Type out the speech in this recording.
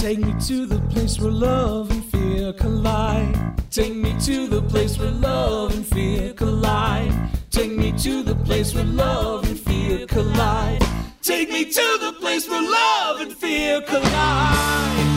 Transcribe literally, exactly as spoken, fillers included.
Take me to the place where love and fear collide. Take me to the place where love and fear collide. Take me to the place where love and fear collide. Take me to the place where love and fear collide.